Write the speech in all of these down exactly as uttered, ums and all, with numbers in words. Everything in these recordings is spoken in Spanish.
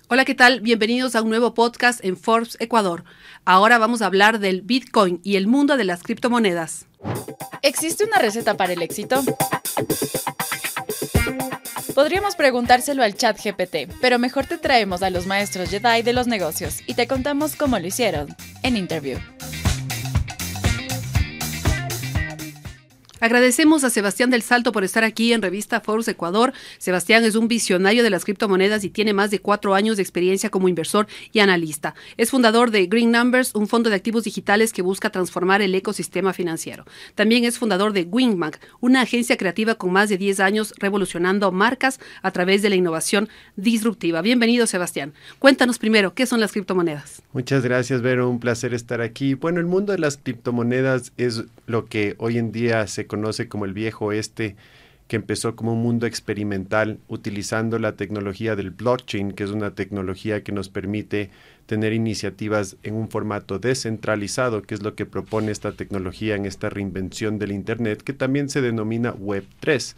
Hola, ¿qué tal? Bienvenidos a un nuevo podcast en Forbes Ecuador. Ahora vamos a hablar del Bitcoin y el mundo de las criptomonedas. ¿Existe una receta para el éxito? Podríamos preguntárselo al chat G P T, pero mejor te traemos a los maestros Jedi de los negocios y te contamos cómo lo hicieron en Interview. Agradecemos a Sebastián del Salto por estar aquí en Revista Forbes Ecuador. Sebastián es un visionario de las criptomonedas y tiene más de cuatro años de experiencia como inversor y analista. Es fundador de Green Numbers, un fondo de activos digitales que busca transformar el ecosistema financiero. También es fundador de Wingbank, una agencia creativa con más de diez años revolucionando marcas a través de la innovación disruptiva. Bienvenido, Sebastián. Cuéntanos primero, ¿qué son las criptomonedas? Muchas gracias, Vero. Un placer estar aquí. Bueno, el mundo de las criptomonedas es lo que hoy en día se conoce como el viejo oeste, que empezó como un mundo experimental utilizando la tecnología del blockchain, que es una tecnología que nos permite tener iniciativas en un formato descentralizado, que es lo que propone esta tecnología en esta reinvención del Internet, que también se denomina web tres.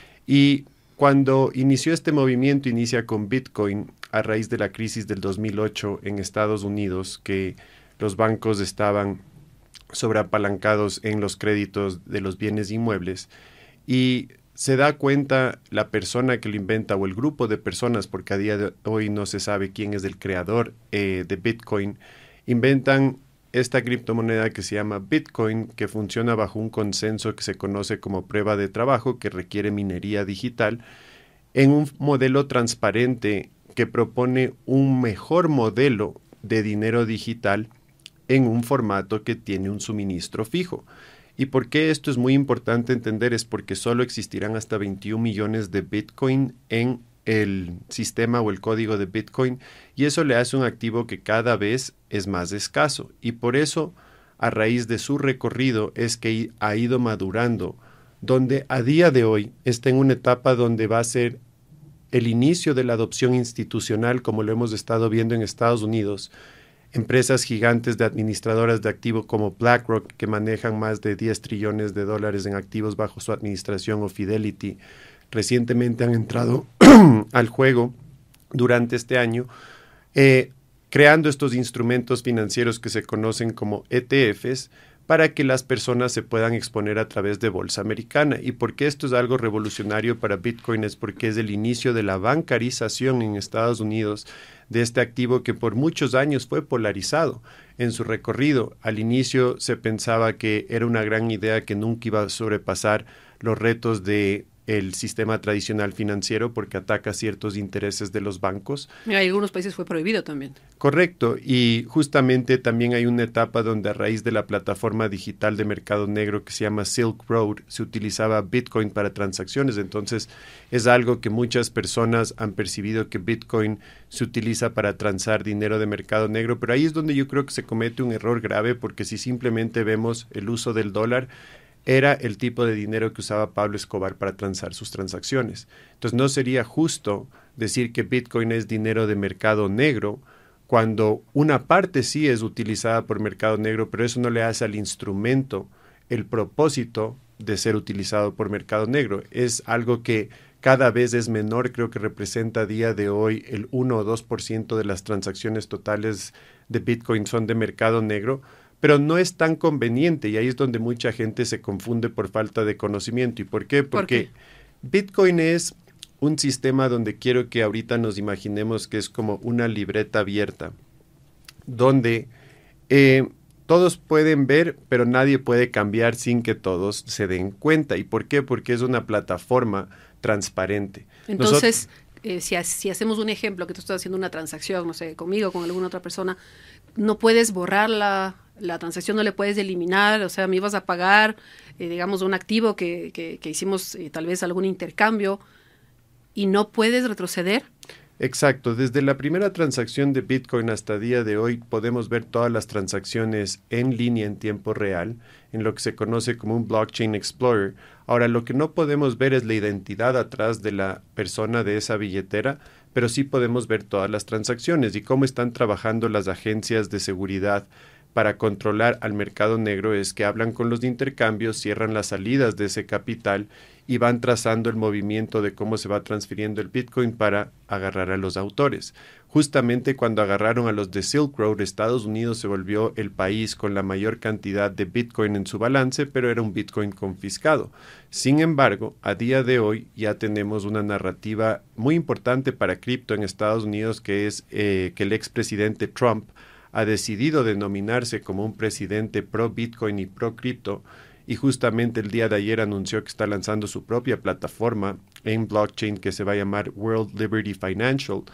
Y cuando inició este movimiento, inicia con Bitcoin a raíz de la crisis del dos mil ocho en Estados Unidos, que los bancos estaban sobreapalancados en los créditos de los bienes inmuebles, y se da cuenta la persona que lo inventa o el grupo de personas, porque a día de hoy no se sabe quién es el creador eh, de Bitcoin, inventan esta criptomoneda que se llama Bitcoin, que funciona bajo un consenso que se conoce como prueba de trabajo, que requiere minería digital, en un modelo transparente que propone un mejor modelo de dinero digital en un formato que tiene un suministro fijo. ¿Y por qué esto es muy importante entender? Es porque solo existirán hasta veintiún millones de Bitcoin en el sistema o el código de Bitcoin, y eso le hace un activo que cada vez es más escaso. Y por eso, a raíz de su recorrido, es que ha ido madurando, donde a día de hoy está en una etapa donde va a ser el inicio de la adopción institucional, como lo hemos estado viendo en Estados Unidos. Empresas gigantes de administradoras de activos como BlackRock, que manejan más de diez trillones de dólares en activos bajo su administración, o Fidelity, recientemente han entrado al juego durante este año, eh, creando estos instrumentos financieros que se conocen como E T Fs, para que las personas se puedan exponer a través de bolsa americana. ¿Y por qué esto es algo revolucionario para Bitcoin? Es porque es el inicio de la bancarización en Estados Unidos de este activo que por muchos años fue polarizado en su recorrido. Al inicio se pensaba que era una gran idea que nunca iba a sobrepasar los retos de el sistema tradicional financiero, porque ataca ciertos intereses de los bancos. En algunos países fue prohibido también. Correcto, y justamente también hay una etapa donde a raíz de la plataforma digital de mercado negro que se llama Silk Road, se utilizaba Bitcoin para transacciones. Entonces es algo que muchas personas han percibido, que Bitcoin se utiliza para transar dinero de mercado negro, pero ahí es donde yo creo que se comete un error grave, porque si simplemente vemos el uso del dólar, era el tipo de dinero que usaba Pablo Escobar para transar sus transacciones. Entonces no sería justo decir que Bitcoin es dinero de mercado negro, cuando una parte sí es utilizada por mercado negro, pero eso no le hace al instrumento el propósito de ser utilizado por mercado negro. Es algo que cada vez es menor, creo que representa a día de hoy el uno o dos por ciento de las transacciones totales de Bitcoin son de mercado negro, pero no es tan conveniente, y ahí es donde mucha gente se confunde por falta de conocimiento. ¿Y por qué? Porque ¿Por qué? Bitcoin es un sistema donde quiero que ahorita nos imaginemos que es como una libreta abierta, donde eh, todos pueden ver, pero nadie puede cambiar sin que todos se den cuenta. ¿Y por qué? Porque es una plataforma transparente. Entonces, eh, si, si hacemos un ejemplo, que tú estás haciendo una transacción, no sé, conmigo, con alguna otra persona, no puedes borrar la, la transacción, no le puedes eliminar. O sea, me ibas a pagar, eh, digamos, un activo que, que, que hicimos, eh, tal vez algún intercambio, y no puedes retroceder. Exacto, desde la primera transacción de Bitcoin hasta el día de hoy podemos ver todas las transacciones en línea en tiempo real, en lo que se conoce como un Blockchain Explorer. Ahora, lo que no podemos ver es la identidad atrás de la persona de esa billetera, pero sí podemos ver todas las transacciones y cómo están trabajando las agencias de seguridad para controlar al mercado negro es que hablan con los de intercambio, cierran las salidas de ese capital y van trazando el movimiento de cómo se va transfiriendo el Bitcoin para agarrar a los autores. Justamente cuando agarraron a los de Silk Road, Estados Unidos se volvió el país con la mayor cantidad de Bitcoin en su balance, pero era un Bitcoin confiscado. Sin embargo, a día de hoy ya tenemos una narrativa muy importante para cripto en Estados Unidos, que es eh, que el expresidente Trump ha decidido denominarse como un presidente pro Bitcoin y pro cripto, y justamente el día de ayer anunció que está lanzando su propia plataforma en blockchain que se va a llamar World Liberty Financial.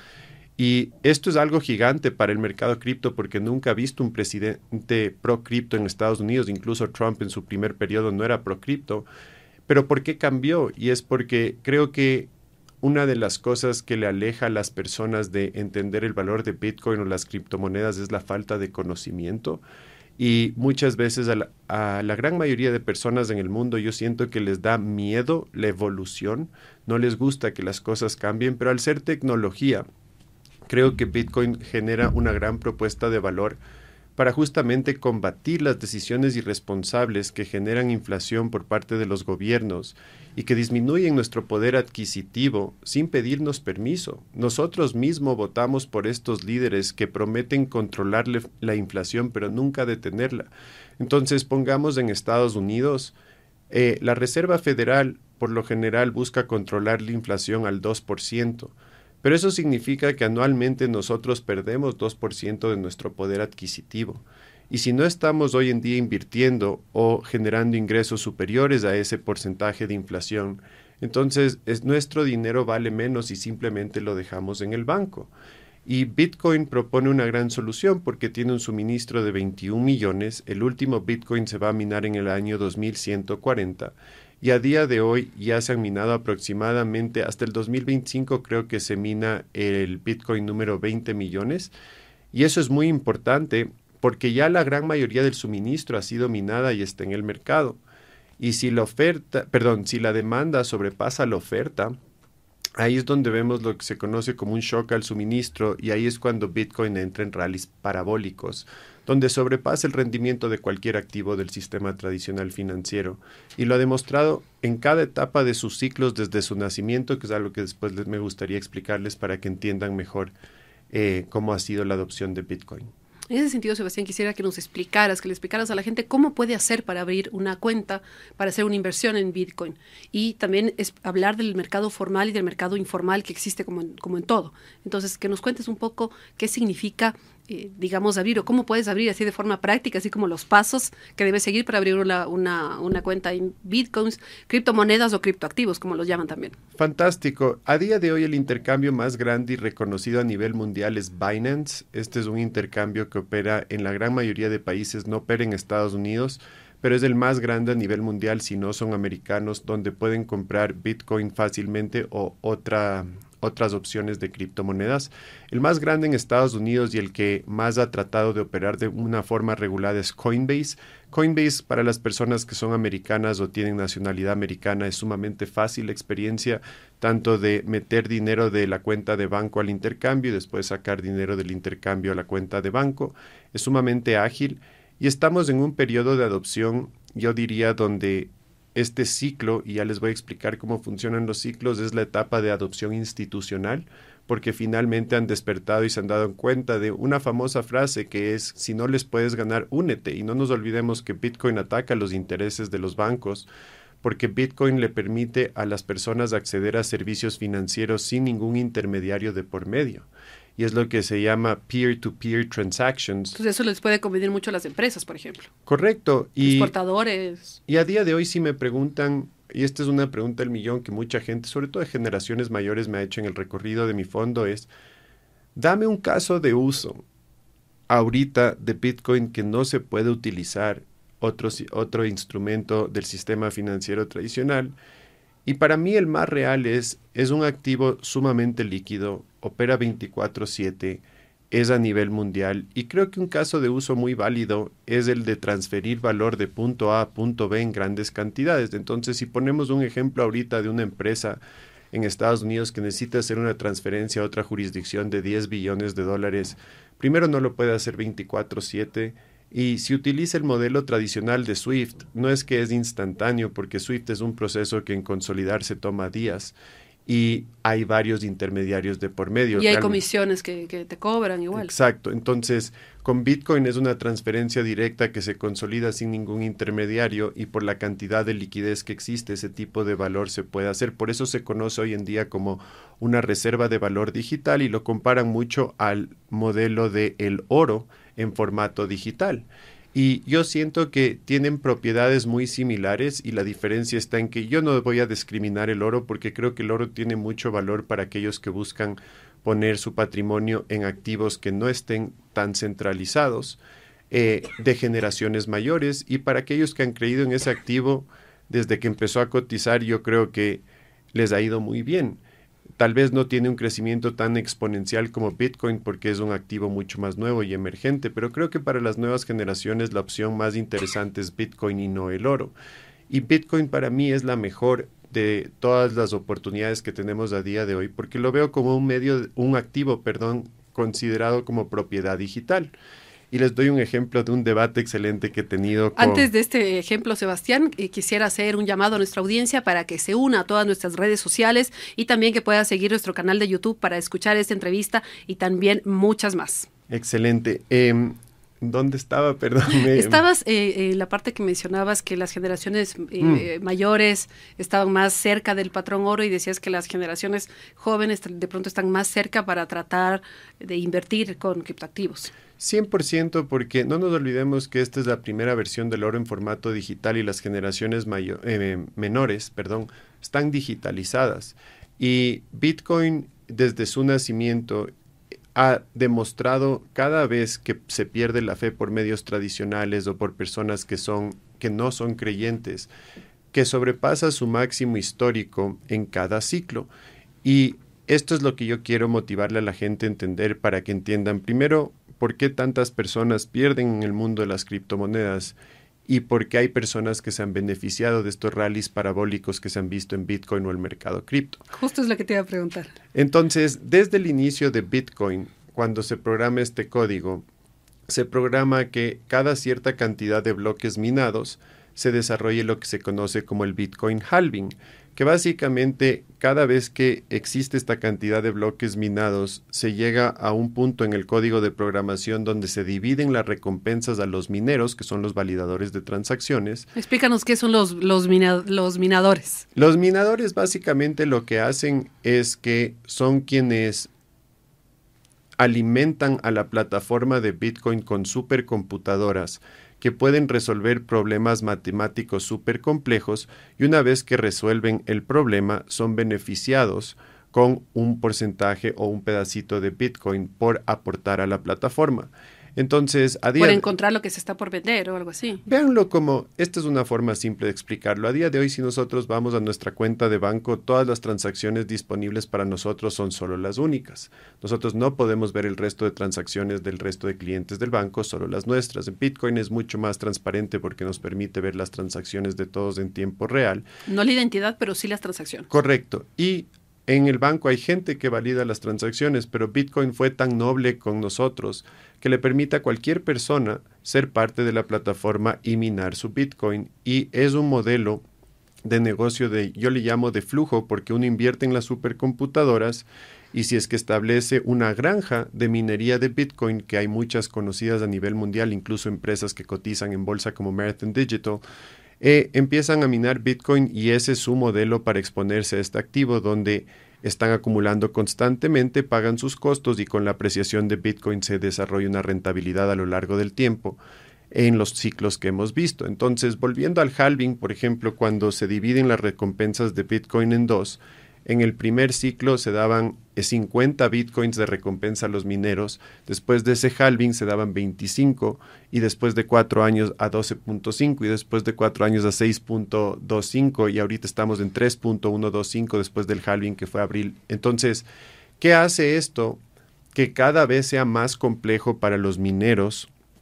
Y esto es algo gigante para el mercado cripto porque nunca ha visto un presidente pro cripto en Estados Unidos. Incluso Trump en su primer periodo no era pro cripto. Pero ¿por qué cambió? Y es porque creo que una de las cosas que le aleja a las personas de entender el valor de Bitcoin o las criptomonedas es la falta de conocimiento. Y muchas veces a la, a la gran mayoría de personas en el mundo yo siento que les da miedo la evolución, no les gusta que las cosas cambien, pero al ser tecnología, creo que Bitcoin genera una gran propuesta de valor para justamente combatir las decisiones irresponsables que generan inflación por parte de los gobiernos y que disminuyen nuestro poder adquisitivo sin pedirnos permiso. Nosotros mismos votamos por estos líderes que prometen controlar la inflación pero nunca detenerla. Entonces pongamos en Estados Unidos, eh, la Reserva Federal por lo general busca controlar la inflación al dos por ciento. Pero eso significa que anualmente nosotros perdemos dos por ciento de nuestro poder adquisitivo. Y si no estamos hoy en día invirtiendo o generando ingresos superiores a ese porcentaje de inflación, entonces es, nuestro dinero vale menos y simplemente lo dejamos en el banco. Y Bitcoin propone una gran solución porque tiene un suministro de veintiún millones. El último Bitcoin se va a minar en el año dos mil ciento cuarenta. Y a día de hoy ya se han minado aproximadamente, hasta el dos mil veinticinco creo que se mina el Bitcoin número veinte millones. Y eso es muy importante porque ya la gran mayoría del suministro ha sido minada y está en el mercado. Y si la oferta, perdón, si la demanda sobrepasa la oferta, ahí es donde vemos lo que se conoce como un shock al suministro y ahí es cuando Bitcoin entra en rallies parabólicos, donde sobrepasa el rendimiento de cualquier activo del sistema tradicional financiero. Y lo ha demostrado en cada etapa de sus ciclos desde su nacimiento, que es algo que después les, me gustaría explicarles para que entiendan mejor eh, cómo ha sido la adopción de Bitcoin. En ese sentido, Sebastián, quisiera que nos explicaras, que le explicaras a la gente cómo puede hacer para abrir una cuenta, para hacer una inversión en Bitcoin. Y también es hablar del mercado formal y del mercado informal que existe como en, como en todo. Entonces, que nos cuentes un poco qué significa, eh, digamos, abrir o cómo puedes abrir así de forma práctica, así como los pasos que debes seguir para abrir una, una, una cuenta en Bitcoins, criptomonedas o criptoactivos, como los llaman también. Fantástico. A día de hoy el intercambio más grande y reconocido a nivel mundial es Binance. Este es un intercambio que opera en la gran mayoría de países, no opera en Estados Unidos, pero es el más grande a nivel mundial si no son americanos, donde pueden comprar Bitcoin fácilmente o otra, otras opciones de criptomonedas. El más grande en Estados Unidos y el que más ha tratado de operar de una forma regulada es Coinbase. Coinbase, para las personas que son americanas o tienen nacionalidad americana, es sumamente fácil la experiencia, tanto de meter dinero de la cuenta de banco al intercambio y después sacar dinero del intercambio a la cuenta de banco. Es sumamente ágil y estamos en un periodo de adopción, yo diría, donde este ciclo, y ya les voy a explicar cómo funcionan los ciclos, es la etapa de adopción institucional, porque finalmente han despertado y se han dado cuenta de una famosa frase que es: si no les puedes ganar, únete. Y no nos olvidemos que Bitcoin ataca los intereses de los bancos, porque Bitcoin le permite a las personas acceder a servicios financieros sin ningún intermediario de por medio. Y es lo que se llama peer-to-peer transactions. Entonces eso les puede convenir mucho a las empresas, por ejemplo. Correcto. Y, exportadores. Y a día de hoy sí me preguntan, y esta es una pregunta del millón que mucha gente, sobre todo de generaciones mayores, me ha hecho en el recorrido de mi fondo, es: dame un caso de uso ahorita de Bitcoin que no se puede utilizar otro, otro instrumento del sistema financiero tradicional. Y para mí el más real es, es un activo sumamente líquido, opera veinticuatro siete, es a nivel mundial, y creo que un caso de uso muy válido es el de transferir valor de punto A a punto B en grandes cantidades. Entonces, si ponemos un ejemplo ahorita de una empresa en Estados Unidos que necesita hacer una transferencia a otra jurisdicción de diez billones de dólares, primero no lo puede hacer veinticuatro siete, Y si utiliza el modelo tradicional de Swift, no es que es instantáneo, porque Swift es un proceso que en consolidarse toma días y hay varios intermediarios de por medio. Y hay realmente comisiones que, que te cobran igual. Exacto. Entonces, con Bitcoin es una transferencia directa que se consolida sin ningún intermediario y por la cantidad de liquidez que existe, ese tipo de valor se puede hacer. Por eso se conoce hoy en día como una reserva de valor digital y lo comparan mucho al modelo de el oro en formato digital. Y yo siento que tienen propiedades muy similares y la diferencia está en que yo no voy a discriminar el oro porque creo que el oro tiene mucho valor para aquellos que buscan poner su patrimonio en activos que no estén tan centralizados, eh, de generaciones mayores, y para aquellos que han creído en ese activo desde que empezó a cotizar, yo creo que les ha ido muy bien. Tal vez no tiene un crecimiento tan exponencial como Bitcoin porque es un activo mucho más nuevo y emergente, pero creo que para las nuevas generaciones la opción más interesante es Bitcoin y no el oro. Y Bitcoin para mí es la mejor de todas las oportunidades que tenemos a día de hoy porque lo veo como un medio, un activo, perdón, considerado como propiedad digital. Y les doy un ejemplo de un debate excelente que he tenido con... Antes de este ejemplo, Sebastián, eh, quisiera hacer un llamado a nuestra audiencia para que se una a todas nuestras redes sociales y también que pueda seguir nuestro canal de YouTube para escuchar esta entrevista y también muchas más. Excelente. Eh, ¿Dónde estaba? Perdón. Me... Estabas en eh, la parte que mencionabas que las generaciones eh, mm. mayores estaban más cerca del patrón oro y decías que las generaciones jóvenes de pronto están más cerca para tratar de invertir con criptoactivos. cien por ciento, porque no nos olvidemos que esta es la primera versión del oro en formato digital y las generaciones mayor, eh, menores perdón, están digitalizadas. Y Bitcoin, desde su nacimiento, ha demostrado cada vez que se pierde la fe por medios tradicionales o por personas que, son, que no son creyentes, que sobrepasa su máximo histórico en cada ciclo. Y esto es lo que yo quiero motivarle a la gente a entender para que entiendan primero por qué tantas personas pierden en el mundo de las criptomonedas y por qué hay personas que se han beneficiado de estos rallies parabólicos que se han visto en Bitcoin o el mercado cripto. Justo es lo que te iba a preguntar. Entonces, desde el inicio de Bitcoin, cuando se programa este código, se programa que cada cierta cantidad de bloques minados se desarrolle lo que se conoce como el Bitcoin halving, que básicamente cada vez que existe esta cantidad de bloques minados, se llega a un punto en el código de programación donde se dividen las recompensas a los mineros, que son los validadores de transacciones. Explícanos qué son los, los, mina, los minadores. Los minadores básicamente lo que hacen es que son quienes alimentan a la plataforma de Bitcoin con supercomputadoras que pueden resolver problemas matemáticos súper complejos y una vez que resuelven el problema son beneficiados con un porcentaje o un pedacito de Bitcoin por aportar a la plataforma. Entonces, a día por encontrar lo que se está por vender o algo así. Véanlo como, esta es una forma simple de explicarlo. A día de hoy, si nosotros vamos a nuestra cuenta de banco, todas las transacciones disponibles para nosotros son solo las únicas. Nosotros no podemos ver el resto de transacciones del resto de clientes del banco, solo las nuestras. En Bitcoin es mucho más transparente porque nos permite ver las transacciones de todos en tiempo real. No la identidad, pero sí las transacciones. Correcto. Y en el banco hay gente que valida las transacciones, pero Bitcoin fue tan noble con nosotros que le permite a cualquier persona ser parte de la plataforma y minar su Bitcoin. Y es un modelo de negocio de, yo le llamo de flujo, porque uno invierte en las supercomputadoras y si es que establece una granja de minería de Bitcoin, que hay muchas conocidas a nivel mundial, incluso empresas que cotizan en bolsa como Marathon Digital, Eh, empiezan a minar Bitcoin y ese es su modelo para exponerse a este activo donde están acumulando constantemente, pagan sus costos y con la apreciación de Bitcoin se desarrolla una rentabilidad a lo largo del tiempo en los ciclos que hemos visto. Entonces, volviendo al halving, por ejemplo, cuando se dividen las recompensas de Bitcoin en dos, en el primer ciclo se daban cincuenta bitcoins de recompensa a los mineros, después de ese halving se daban veinticinco y después de cuatro años a doce punto cinco y después de cuatro años a seis punto veinticinco y ahorita estamos en tres punto ciento veinticinco después del halving que fue abril. Entonces, ¿qué hace esto? Que cada vez sea más complejo para los mineros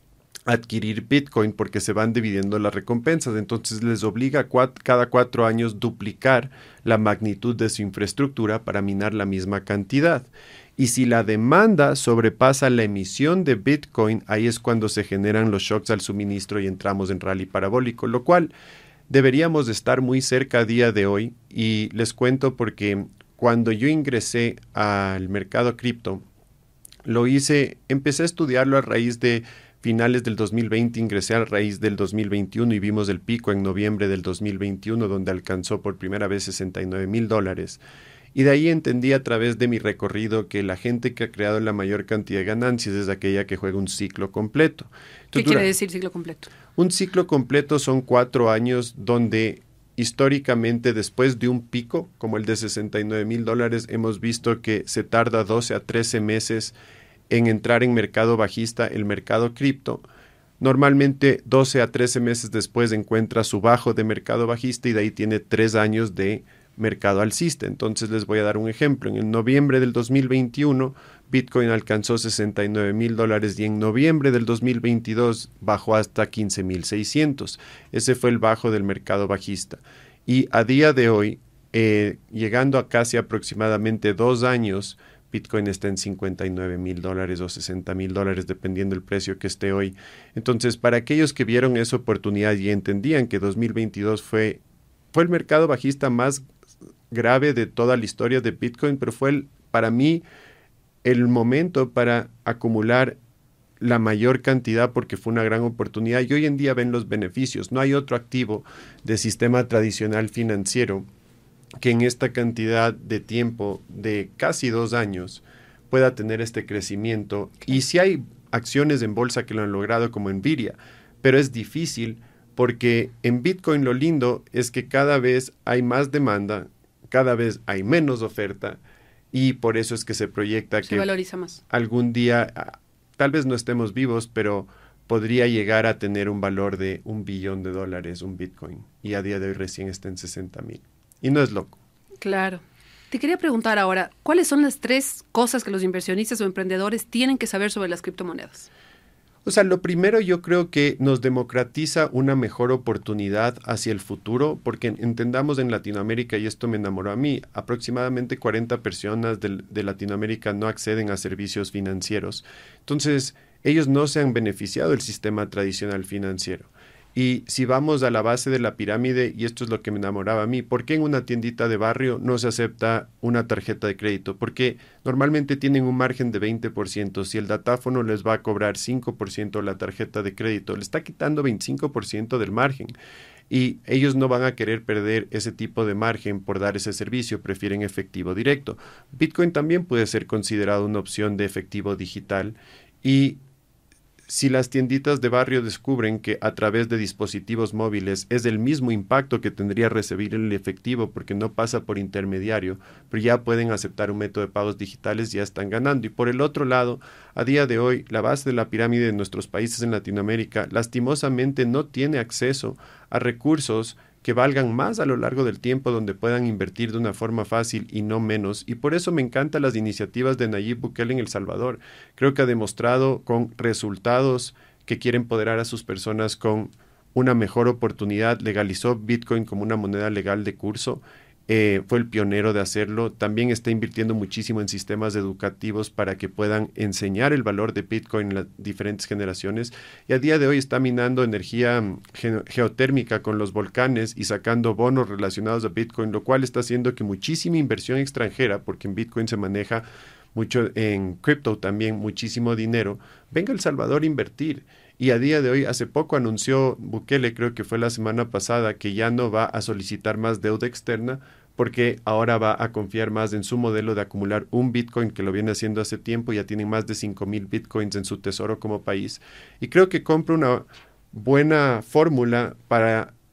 adquirir Bitcoin porque se van dividiendo las recompensas. Entonces les obliga a cuat- cada cuatro años duplicar la magnitud de su infraestructura para minar la misma cantidad. Y si la demanda sobrepasa la emisión de Bitcoin, ahí es cuando se generan los shocks al suministro y entramos en rally parabólico, lo cual deberíamos de estar muy cerca a día de hoy. Y les cuento porque cuando yo ingresé al mercado cripto, lo hice, empecé a estudiarlo a raíz de finales del dos mil veinte, ingresé a raíz del dos mil veintiuno y vimos el pico en noviembre del dos mil veintiuno, donde alcanzó por primera vez sesenta y nueve mil dólares. Y de ahí entendí a través de mi recorrido que la gente que ha creado la mayor cantidad de ganancias es aquella que juega un ciclo completo. Entonces, ¿Qué quiere decir ciclo completo? Un ciclo completo son cuatro años donde históricamente después de un pico como el de sesenta y nueve mil dólares hemos visto que se tarda doce a trece meses en entrar en mercado bajista el mercado cripto. Normalmente doce a trece meses después encuentra su bajo de mercado bajista y de ahí tiene tres años de mercado alcista. Entonces les voy a dar un ejemplo. En noviembre del dos mil veintiuno Bitcoin alcanzó sesenta y nueve mil dólares y en noviembre del dos mil veintidós bajó hasta quince mil seiscientos. Ese fue el bajo del mercado bajista. Y a día de hoy, eh, llegando a casi aproximadamente dos años, Bitcoin está en cincuenta y nueve mil dólares o sesenta mil dólares, dependiendo del precio que esté hoy. Entonces, para aquellos que vieron esa oportunidad y entendían que dos mil veintidós fue, fue el mercado bajista más grave de toda la historia de Bitcoin, pero fue el, para mí el momento para acumular la mayor cantidad porque fue una gran oportunidad y hoy en día ven los beneficios. No hay otro activo de sistema tradicional financiero que en esta cantidad de tiempo de casi dos años pueda tener este crecimiento. Y sí hay acciones en bolsa que lo han logrado como Nvidia, pero es difícil porque en Bitcoin lo lindo es que cada vez hay más demanda, cada vez hay menos oferta y por eso es que se proyecta se que valoriza más. Algún día, tal vez no estemos vivos, pero podría llegar a tener un valor de un billón de dólares un Bitcoin y a día de hoy recién está en sesenta mil. Y no es loco. Claro. Te quería preguntar ahora, ¿cuáles son las tres cosas que los inversionistas o emprendedores tienen que saber sobre las criptomonedas? O sea, lo primero yo creo que nos democratiza una mejor oportunidad hacia el futuro, porque entendamos en Latinoamérica, y esto me enamoró a mí, aproximadamente cuarenta personas de, de Latinoamérica no acceden a servicios financieros. Entonces, ellos no se han beneficiado del sistema tradicional financiero. Y si vamos a la base de la pirámide, y esto es lo que me enamoraba a mí, ¿por qué en una tiendita de barrio no se acepta una tarjeta de crédito? Porque normalmente tienen un margen de veinte por ciento. Si el datáfono les va a cobrar cinco por ciento la tarjeta de crédito, le está quitando veinticinco por ciento del margen. Y ellos no van a querer perder ese tipo de margen por dar ese servicio, prefieren efectivo directo. Bitcoin también puede ser considerado una opción de efectivo digital y si las tienditas de barrio descubren que a través de dispositivos móviles es el mismo impacto que tendría recibir el efectivo porque no pasa por intermediario, pero ya pueden aceptar un método de pagos digitales, ya están ganando. Y por el otro lado, a día de hoy, la base de la pirámide de nuestros países en Latinoamérica lastimosamente no tiene acceso a recursos que valgan más a lo largo del tiempo, donde puedan invertir de una forma fácil y no menos. Y por eso me encantan las iniciativas de Nayib Bukele en El Salvador. Creo que ha demostrado con resultados que quiere empoderar a sus personas con una mejor oportunidad. Legalizó Bitcoin como una moneda legal de curso. Eh, fue el pionero de hacerlo. También está invirtiendo muchísimo en sistemas educativos para que puedan enseñar el valor de Bitcoin en las diferentes generaciones. Y a día de hoy está minando energía ge- geotérmica con los volcanes y sacando bonos relacionados a Bitcoin, lo cual está haciendo que muchísima inversión extranjera, porque en Bitcoin se maneja mucho, en cripto también muchísimo dinero, venga a El Salvador a invertir. Y a día de hoy, hace poco anunció Bukele, creo que fue la semana pasada, que ya no va a solicitar más deuda externa porque ahora va a confiar más en su modelo de acumular un Bitcoin, que lo viene haciendo hace tiempo. Ya tienen más de cinco mil Bitcoins en su tesoro como país. Y creo que compra una buena fórmula para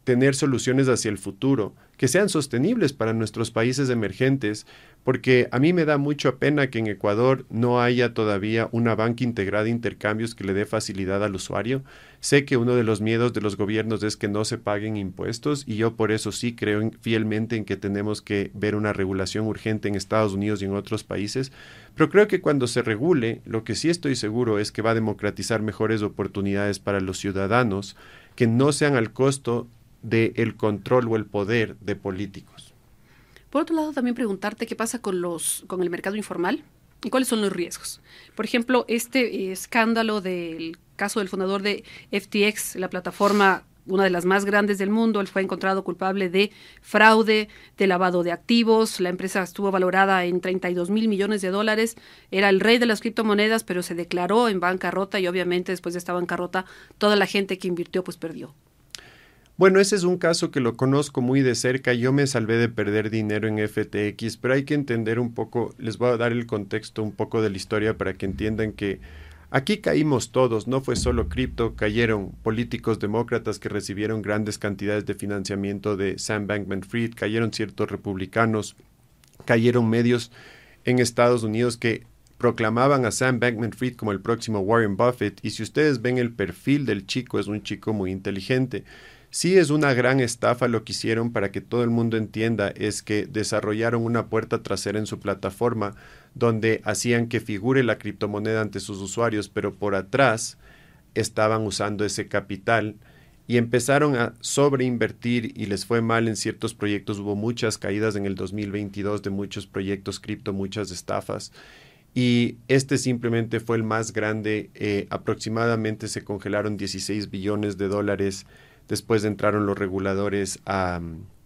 tener soluciones hacia el futuro que sean sostenibles para nuestros países emergentes, porque a mí me da mucha pena que en Ecuador no haya todavía una banca integrada de intercambios que le dé facilidad al usuario. Sé que uno de los miedos de los gobiernos es que no se paguen impuestos y yo por eso sí creo en, fielmente en que tenemos que ver una regulación urgente en Estados Unidos y en otros países, pero creo que cuando se regule, lo que sí estoy seguro es que va a democratizar mejores oportunidades para los ciudadanos que no sean al costo del control o el poder de políticos. Por otro lado, también preguntarte qué pasa con los con el mercado informal y cuáles son los riesgos. Por ejemplo, este eh, escándalo del caso del fundador de F T X, la plataforma, una de las más grandes del mundo, él fue encontrado culpable de fraude, de lavado de activos. La empresa estuvo valorada en treinta y dos mil millones de dólares. Era el rey de las criptomonedas, pero se declaró en bancarrota y obviamente después de esta bancarrota toda la gente que invirtió pues perdió. Bueno, ese es un caso que lo conozco muy de cerca. Yo me salvé de perder dinero en F T X, pero hay que entender un poco, les voy a dar el contexto un poco de la historia para que entiendan que aquí caímos todos, no fue solo cripto, cayeron políticos demócratas que recibieron grandes cantidades de financiamiento de Sam Bankman-Fried, cayeron ciertos republicanos, cayeron medios en Estados Unidos que proclamaban a Sam Bankman-Fried como el próximo Warren Buffett, y si ustedes ven el perfil del chico, es un chico muy inteligente. Sí es una gran estafa lo que hicieron, para que todo el mundo entienda, es que desarrollaron una puerta trasera en su plataforma donde hacían que figure la criptomoneda ante sus usuarios, pero por atrás estaban usando ese capital y empezaron a sobreinvertir y les fue mal en ciertos proyectos. Hubo muchas caídas en el dos mil veintidós de muchos proyectos cripto, muchas estafas. Y este simplemente fue el más grande. Eh, aproximadamente se congelaron dieciséis billones de dólares. Después entraron los reguladores a,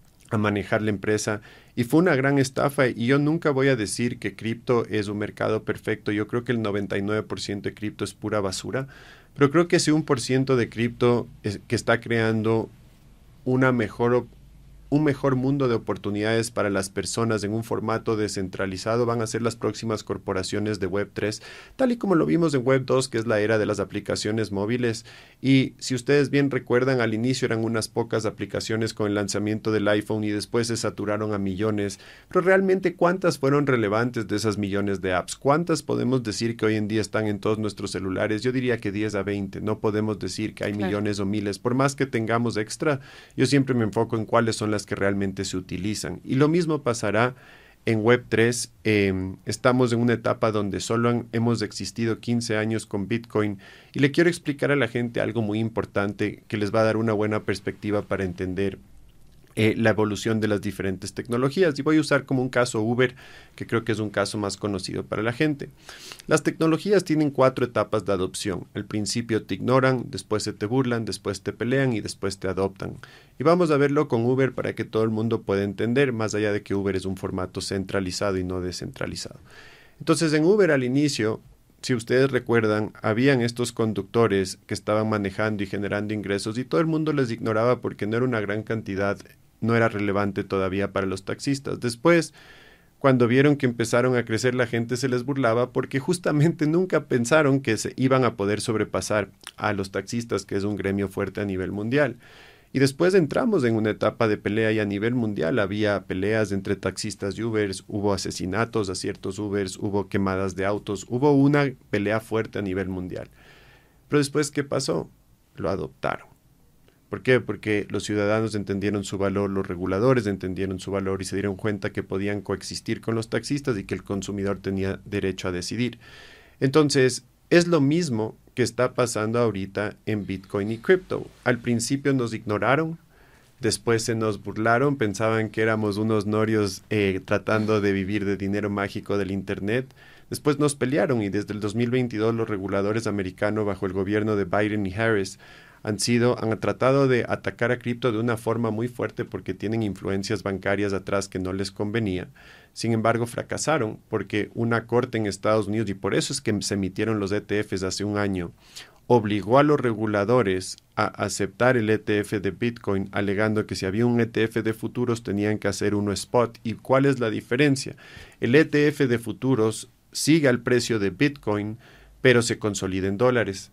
a manejar la empresa y fue una gran estafa. Y yo nunca voy a decir que cripto es un mercado perfecto. Yo creo que el noventa y nueve por ciento de cripto es pura basura, pero creo que ese uno por ciento de cripto es, que está creando una mejor un mejor mundo de oportunidades para las personas en un formato descentralizado van a ser las próximas corporaciones de web tres, tal y como lo vimos en web dos, que es la era de las aplicaciones móviles. Y si ustedes bien recuerdan, al inicio eran unas pocas aplicaciones con el lanzamiento del iPhone y después se saturaron a millones. Pero realmente, ¿cuántas fueron relevantes de esas millones de apps? ¿Cuántas podemos decir que hoy en día están en todos nuestros celulares? Yo diría que diez a veinte. No podemos decir que hay claro. millones o miles. Por más que tengamos extra, yo siempre me enfoco en cuáles son las que realmente se utilizan. Y lo mismo pasará en web tres. Eh, estamos en una etapa donde solo han, hemos existido quince años con Bitcoin, y le quiero explicar a la gente algo muy importante que les va a dar una buena perspectiva para entender Eh, la evolución de las diferentes tecnologías. Y voy a usar como un caso Uber, que creo que es un caso más conocido para la gente. Las tecnologías tienen cuatro etapas de adopción. Al principio te ignoran, después se te burlan, después te pelean y después te adoptan. Y vamos a verlo con Uber para que todo el mundo pueda entender, más allá de que Uber es un formato centralizado y no descentralizado. Entonces, en Uber al inicio, si ustedes recuerdan, habían estos conductores que estaban manejando y generando ingresos y todo el mundo les ignoraba porque no era una gran cantidad, no era relevante todavía para los taxistas. Después, cuando vieron que empezaron a crecer, la gente se les burlaba porque justamente nunca pensaron que se iban a poder sobrepasar a los taxistas, que es un gremio fuerte a nivel mundial. Y después entramos en una etapa de pelea y a nivel mundial había peleas entre taxistas y Ubers, hubo asesinatos a ciertos Ubers, hubo quemadas de autos, hubo una pelea fuerte a nivel mundial. Pero después, ¿qué pasó? Lo adoptaron. ¿Por qué? Porque los ciudadanos entendieron su valor, los reguladores entendieron su valor y se dieron cuenta que podían coexistir con los taxistas y que el consumidor tenía derecho a decidir. Entonces, es lo mismo que está pasando ahorita en Bitcoin y cripto. Al principio nos ignoraron, después se nos burlaron, pensaban que éramos unos norios eh, tratando de vivir de dinero mágico del Internet. Después nos pelearon y desde el dos mil veintidós los reguladores americanos bajo el gobierno de Biden y Harris han sido, han tratado de atacar a cripto de una forma muy fuerte porque tienen influencias bancarias atrás que no les convenía. Sin embargo, fracasaron porque una corte en Estados Unidos, y por eso es que se emitieron los E T Fs hace un año, obligó a los reguladores a aceptar el E T F de Bitcoin, alegando que si había un E T F de futuros tenían que hacer uno spot. ¿Y cuál es la diferencia? El E T F de futuros sigue al precio de Bitcoin, pero se consolida en dólares.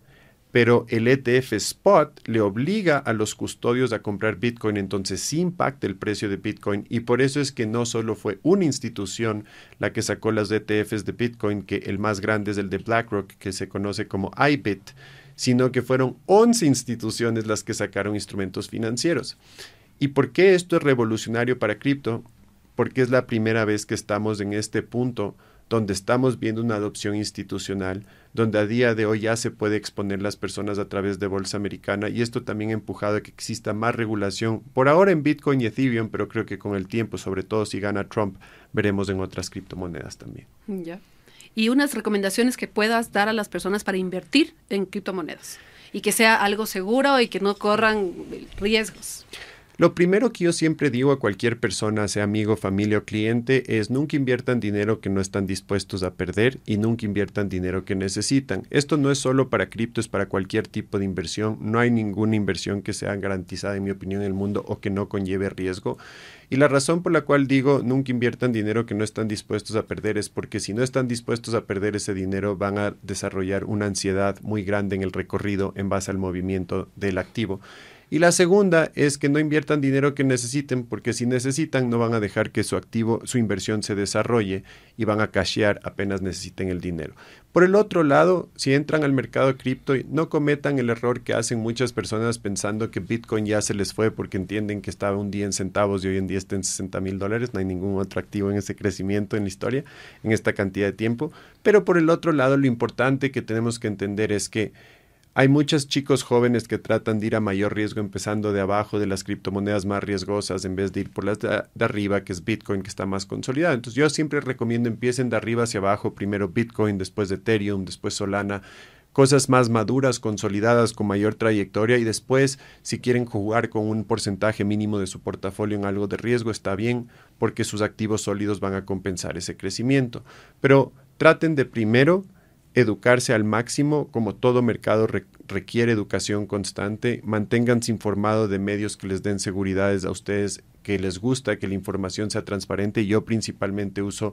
pero el E T F Spot le obliga a los custodios a comprar Bitcoin, entonces sí impacta el precio de Bitcoin, y por eso es que no solo fue una institución la que sacó las E T Fs de Bitcoin, que el más grande es el de BlackRock, que se conoce como I B I T, sino que fueron once instituciones las que sacaron instrumentos financieros. ¿Y por qué esto es revolucionario para cripto? Porque es la primera vez que estamos en este punto donde estamos viendo una adopción institucional, donde a día de hoy ya se puede exponer las personas a través de bolsa americana, y esto también ha empujado a que exista más regulación, por ahora en Bitcoin y Ethereum, pero creo que con el tiempo, sobre todo si gana Trump, veremos en otras criptomonedas también. Ya. Y unas recomendaciones que puedas dar a las personas para invertir en criptomonedas y que sea algo seguro y que no corran riesgos. Lo primero que yo siempre digo a cualquier persona, sea amigo, familia o cliente, es nunca inviertan dinero que no están dispuestos a perder y nunca inviertan dinero que necesitan. Esto no es solo para cripto, es para cualquier tipo de inversión. No hay ninguna inversión que sea garantizada, en mi opinión, en el mundo o que no conlleve riesgo. Y la razón por la cual digo nunca inviertan dinero que no están dispuestos a perder es porque si no están dispuestos a perder ese dinero van a desarrollar una ansiedad muy grande en el recorrido en base al movimiento del activo. Y la segunda es que no inviertan dinero que necesiten, porque si necesitan no van a dejar que su activo, su inversión se desarrolle y van a cashear apenas necesiten el dinero. Por el otro lado, si entran al mercado de cripto, no cometan el error que hacen muchas personas pensando que Bitcoin ya se les fue porque entienden que estaba un día en centavos y hoy en día está en sesenta mil dólares. No hay ningún otro activo en ese crecimiento en la historia, en esta cantidad de tiempo. Pero por el otro lado, lo importante que tenemos que entender es que hay muchos chicos jóvenes que tratan de ir a mayor riesgo empezando de abajo, de las criptomonedas más riesgosas, en vez de ir por las de, de arriba, que es Bitcoin, que está más consolidado. Entonces yo siempre recomiendo empiecen de arriba hacia abajo, primero Bitcoin, después Ethereum, después Solana, cosas más maduras, consolidadas, con mayor trayectoria, y después si quieren jugar con un porcentaje mínimo de su portafolio en algo de riesgo, está bien, porque sus activos sólidos van a compensar ese crecimiento. Pero traten de primero educarse al máximo, como todo mercado re- requiere educación constante. Manténganse informados de medios que les den seguridades a ustedes, que les gusta que la información sea transparente. Yo principalmente uso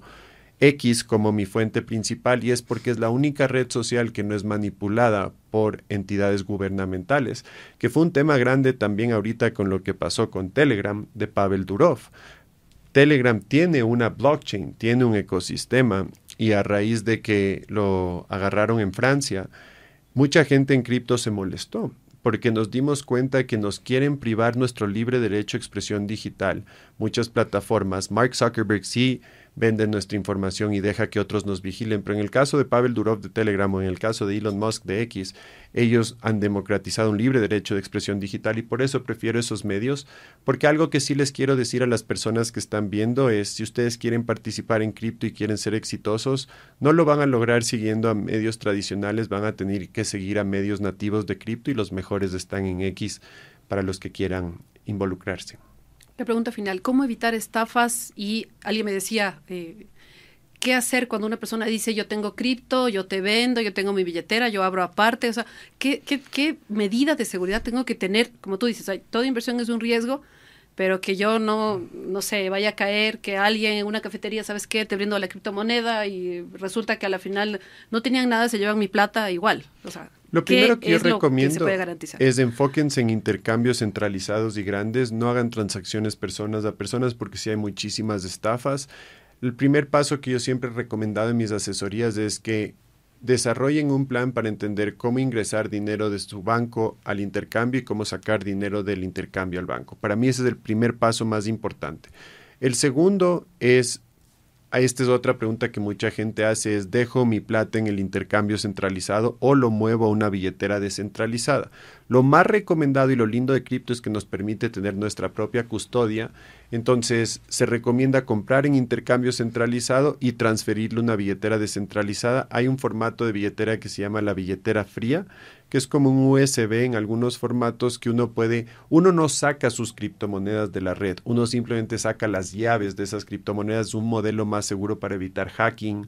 X como mi fuente principal, y es porque es la única red social que no es manipulada por entidades gubernamentales, que fue un tema grande también ahorita con lo que pasó con Telegram de Pavel Durov. Telegram tiene una blockchain, tiene un ecosistema, y a raíz de que lo agarraron en Francia, mucha gente en cripto se molestó porque nos dimos cuenta que nos quieren privar nuestro libre derecho a expresión digital. Muchas plataformas, Mark Zuckerberg sí vende nuestra información y deja que otros nos vigilen, pero en el caso de Pavel Durov de Telegram o en el caso de Elon Musk de X, ellos han democratizado un libre derecho de expresión digital, y por eso prefiero esos medios, porque algo que sí les quiero decir a las personas que están viendo es, si ustedes quieren participar en cripto y quieren ser exitosos, no lo van a lograr siguiendo a medios tradicionales, van a tener que seguir a medios nativos de cripto, y los mejores están en X para los que quieran involucrarse. La pregunta final, ¿cómo evitar estafas? Y alguien me decía, eh, ¿qué hacer cuando una persona dice yo tengo cripto, yo te vendo, yo tengo mi billetera, yo abro aparte? O sea, ¿qué, qué, qué medida de seguridad tengo que tener? Como tú dices, hay, toda inversión es un riesgo, pero que yo no, no sé, vaya a caer, que alguien en una cafetería, ¿sabes qué? Te brindo la criptomoneda y resulta que a la final no tenían nada, se llevan mi plata igual. O sea, lo primero que yo recomiendo que es enfóquense en intercambios centralizados y grandes, no hagan transacciones personas a personas porque sí hay muchísimas estafas. El primer paso que yo siempre he recomendado en mis asesorías es que desarrollen un plan para entender cómo ingresar dinero de su banco al intercambio y cómo sacar dinero del intercambio al banco. Para mí ese es el primer paso más importante. El segundo es, esta es otra pregunta que mucha gente hace, es ¿dejo mi plata en el intercambio centralizado o lo muevo a una billetera descentralizada? Lo más recomendado y lo lindo de cripto es que nos permite tener nuestra propia custodia. Entonces se recomienda comprar en intercambio centralizado y transferirle una billetera descentralizada. Hay un formato de billetera que se llama la billetera fría, que es como un U S B en algunos formatos que uno puede, uno no saca sus criptomonedas de la red, uno simplemente saca las llaves de esas criptomonedas, un modelo más seguro para evitar hacking.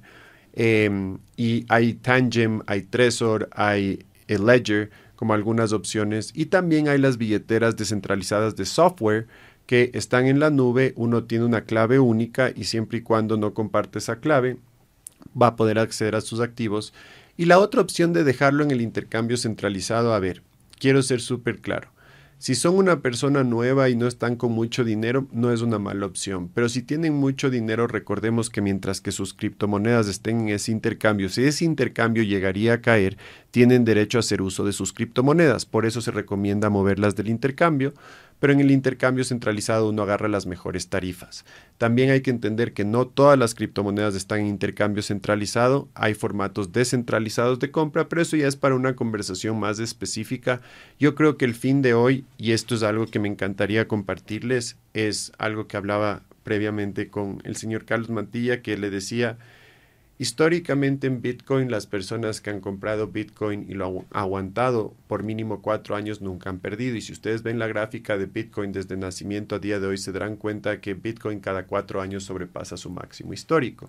Eh, y hay Tangem, hay Trezor, hay Ledger como algunas opciones, y también hay las billeteras descentralizadas de software que están en la nube. Uno tiene una clave única y siempre y cuando no comparte esa clave va a poder acceder a sus activos. Y la otra opción de dejarlo en el intercambio centralizado, a ver, quiero ser súper claro. Si son una persona nueva y no están con mucho dinero, no es una mala opción. Pero si tienen mucho dinero, recordemos que mientras que sus criptomonedas estén en ese intercambio, si ese intercambio llegaría a caer, tienen derecho a hacer uso de sus criptomonedas. Por eso se recomienda moverlas del intercambio, pero en el intercambio centralizado uno agarra las mejores tarifas. También hay que entender que no todas las criptomonedas están en intercambio centralizado, hay formatos descentralizados de compra, pero eso ya es para una conversación más específica. Yo creo que el fin de hoy, y esto es algo que me encantaría compartirles, es algo que hablaba previamente con el señor Carlos Mantilla, que le decía, históricamente en Bitcoin las personas que han comprado Bitcoin y lo han aguantado por mínimo cuatro años nunca han perdido. Y si ustedes ven la gráfica de Bitcoin desde nacimiento a día de hoy, se darán cuenta que Bitcoin cada cuatro años sobrepasa su máximo histórico.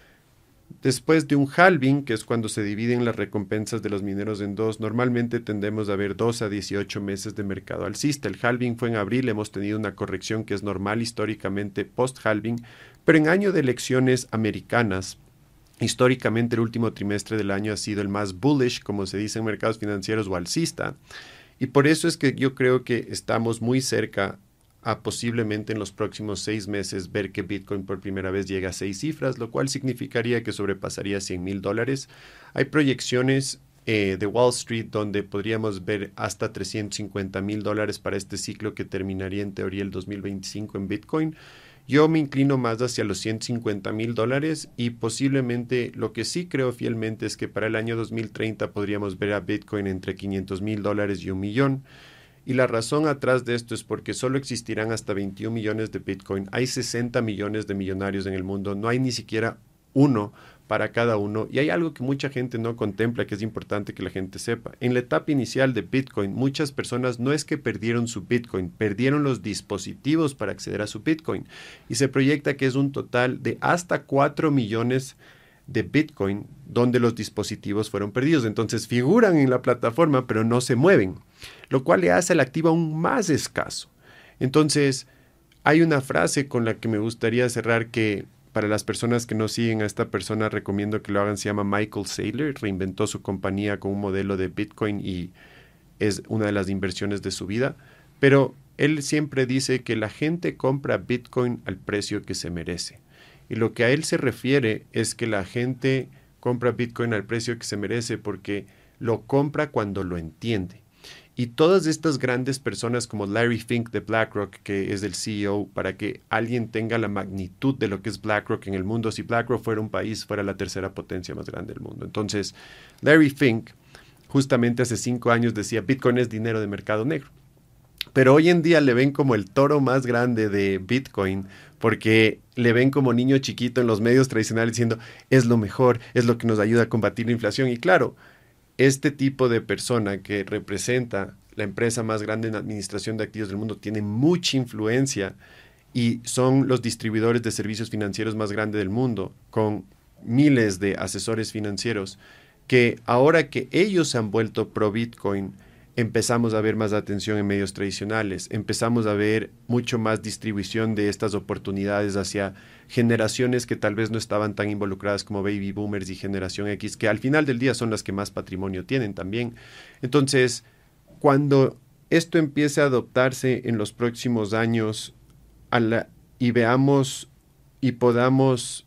Después de un halving, que es cuando se dividen las recompensas de los mineros en dos, normalmente tendemos a ver dos a dieciocho meses de mercado alcista. El halving fue en abril, hemos tenido una corrección que es normal históricamente post-halving, pero en año de elecciones americanas, históricamente el último trimestre del año ha sido el más bullish, como se dice en mercados financieros, o alcista. Y por eso es que yo creo que estamos muy cerca a posiblemente en los próximos seis meses ver que Bitcoin por primera vez llega a seis cifras, lo cual significaría que sobrepasaría cien mil dólares. Hay proyecciones eh, de Wall Street donde podríamos ver hasta trescientos cincuenta mil dólares para este ciclo que terminaría en teoría el dos mil veinticinco en Bitcoin. Yo me inclino más hacia los ciento cincuenta mil dólares y posiblemente lo que sí creo fielmente es que para el año dos mil treinta podríamos ver a Bitcoin entre quinientos mil dólares y un millón. Y la razón atrás de esto es porque solo existirán hasta veintiún millones de Bitcoin. Hay sesenta millones de millonarios en el mundo. No hay ni siquiera uno para cada uno. Y hay algo que mucha gente no contempla, que es importante que la gente sepa. En la etapa inicial de Bitcoin, muchas personas no es que perdieron su Bitcoin, perdieron los dispositivos para acceder a su Bitcoin. Y se proyecta que es un total de hasta cuatro millones de Bitcoin donde los dispositivos fueron perdidos. Entonces figuran en la plataforma, pero no se mueven, lo cual le hace al activo aún más escaso. Entonces, hay una frase con la que me gustaría cerrar que para las personas que no siguen a esta persona recomiendo que lo hagan. Se llama Michael Saylor, reinventó su compañía con un modelo de Bitcoin y es una de las inversiones de su vida, pero él siempre dice que la gente compra Bitcoin al precio que se merece. Y lo que a él se refiere es que la gente compra Bitcoin al precio que se merece porque lo compra cuando lo entiende. Y todas estas grandes personas como Larry Fink de BlackRock, que es el C E O, para que alguien tenga la magnitud de lo que es BlackRock en el mundo, si BlackRock fuera un país, fuera la tercera potencia más grande del mundo. Entonces, Larry Fink justamente hace cinco años decía, Bitcoin es dinero de mercado negro. Pero hoy en día le ven como el toro más grande de Bitcoin porque le ven como niño chiquito en los medios tradicionales diciendo, es lo mejor, es lo que nos ayuda a combatir la inflación. Y claro, este tipo de persona que representa la empresa más grande en administración de activos del mundo tiene mucha influencia y son los distribuidores de servicios financieros más grandes del mundo, con miles de asesores financieros, que ahora que ellos se han vuelto pro Bitcoin, empezamos a ver más atención en medios tradicionales, empezamos a ver mucho más distribución de estas oportunidades hacia generaciones que tal vez no estaban tan involucradas como Baby Boomers y Generación X, que al final del día son las que más patrimonio tienen también. Entonces, cuando esto empiece a adoptarse en los próximos años a la, y veamos y podamos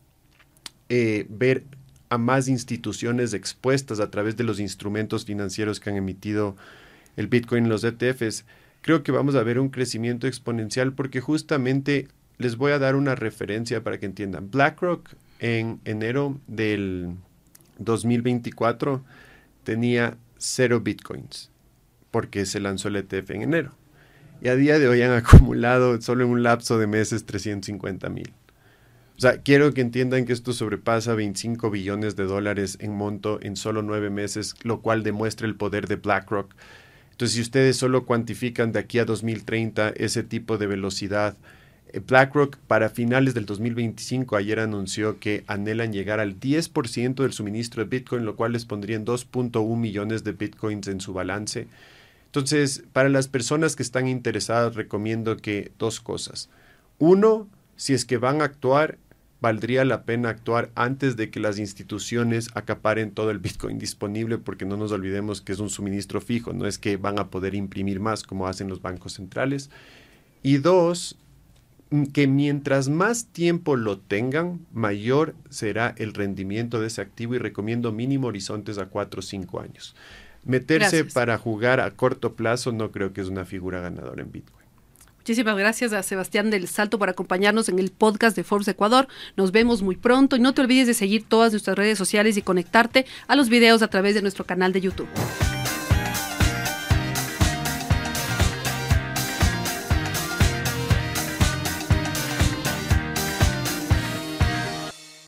eh, ver a más instituciones expuestas a través de los instrumentos financieros que han emitido el Bitcoin en los E T Fs, creo que vamos a ver un crecimiento exponencial porque justamente les voy a dar una referencia para que entiendan. BlackRock en enero del dos mil veinticuatro tenía cero Bitcoins porque se lanzó el E T F en enero. Y a día de hoy han acumulado solo en un lapso de meses trescientos cincuenta mil. O sea, quiero que entiendan que esto sobrepasa veinticinco billones de dólares en monto en solo nueve meses, lo cual demuestra el poder de BlackRock. Entonces, si ustedes solo cuantifican de aquí a dos mil treinta ese tipo de velocidad, eh, BlackRock para finales del dos mil veinticinco ayer anunció que anhelan llegar al diez por ciento del suministro de Bitcoin, lo cual les pondría en dos punto uno millones de Bitcoins en su balance. Entonces, para las personas que están interesadas, recomiendo que dos cosas. Uno, si es que van a actuar, valdría la pena actuar antes de que las instituciones acaparen todo el Bitcoin disponible, porque no nos olvidemos que es un suministro fijo, no es que van a poder imprimir más como hacen los bancos centrales. Y dos, que mientras más tiempo lo tengan, mayor será el rendimiento de ese activo, y recomiendo mínimo horizontes a cuatro o cinco años. Meterse Gracias. Para jugar a corto plazo no creo que es una figura ganadora en Bitcoin. Muchísimas gracias a Sebastián del Salto por acompañarnos en el podcast de Forbes Ecuador. Nos vemos muy pronto y no te olvides de seguir todas nuestras redes sociales y conectarte a los videos a través de nuestro canal de YouTube.